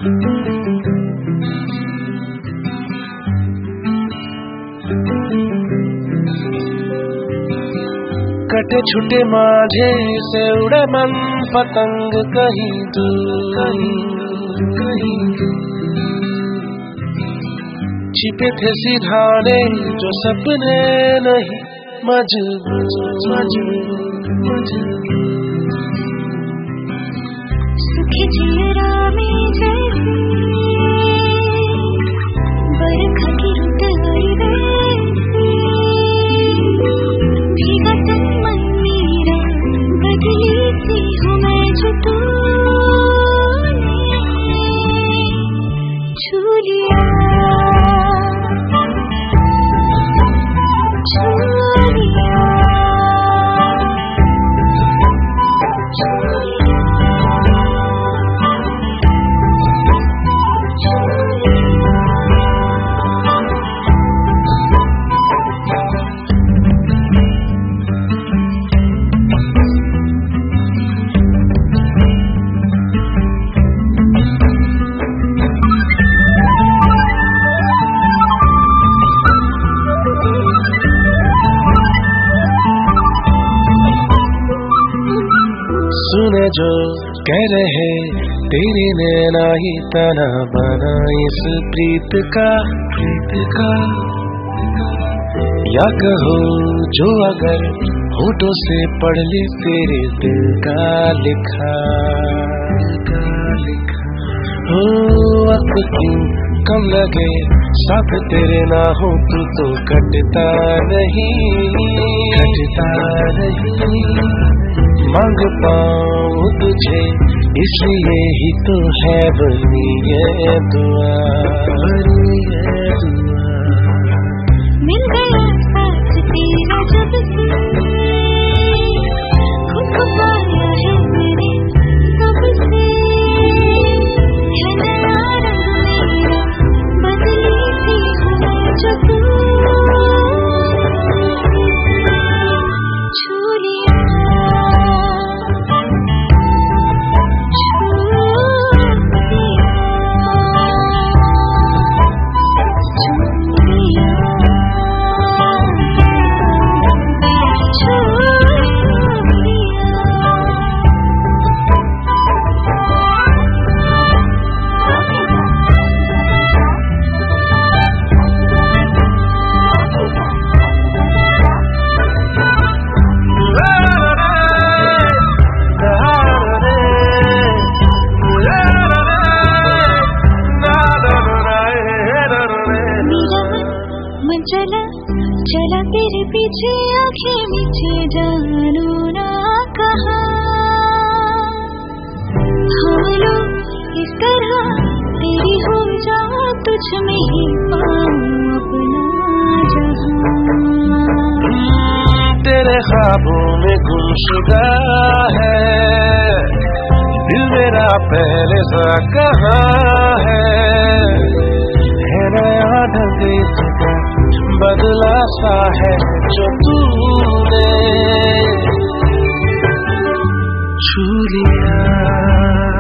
कटे छुटे माझे से उड़े मन पतंग कहीं दूर, छिपे थे सिरहाने जो सपने नहीं मजबूर। सुखी जियरा में जैसे बरखा की रुत आई वैसी, भीगा तन मन मेरा बदली सी हूँ मैं जो तूने छू लिया। सुने जो कह रहे तेरी नैना ही तना बना इस प्रीत का, या कहो जो अगर होठों से पढ़ ले तेरे दिल का लिखा। हो वक्त क्यों कम लगे साथ तेरे ना हो तू तो कटता नहीं, मांग पाऊं तुझे इसलिए ही तो है बनी ये दुआ। मिल गया साथ तेरा जब से, खुद को पाया है मेरे कब से, है नया रंग मेरा बदली सी हूँ मैं जो तूने छू लिया। चला चला तेरे पीछे आंखें मीचे जानू ना कहा, हम लोग इस तरह तेरी हो जाऊं तुझ में ही पाऊं अपना जहां। तेरे ख्वाबों में गुमशुदा है दिल मेरा पहले सा कहाँ है नया ढंग इसका बदला सा है जो तूने छू लिया।